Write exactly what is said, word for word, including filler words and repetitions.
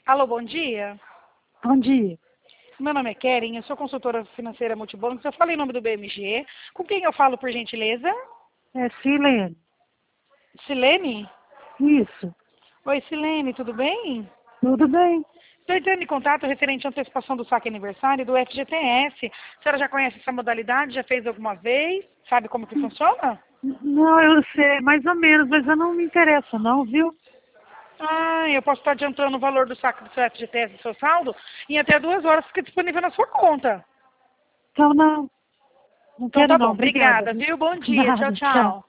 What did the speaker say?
Alô, bom dia. Bom dia. Meu nome é Keren, eu sou consultora financeira Multibancos. Eu falei em nome do B M G. Com quem eu falo, por gentileza? É Silene. Silene? Isso. Oi, Silene, tudo bem? Tudo bem? Estou entrando em contato referente à antecipação do saque aniversário do F G T S. A senhora já conhece essa modalidade? Já fez alguma vez? Sabe como que funciona? Não, eu sei, mais ou menos, mas eu não me interesso não, viu? Ah, eu posso estar adiantando o valor do saque do seu F G T S do seu saldo em até duas horas fica disponível na sua conta. Então não, não Então quero tá não, bom, obrigada, obrigada, viu? viu? Bom dia, tchau, Nada, tchau. tchau.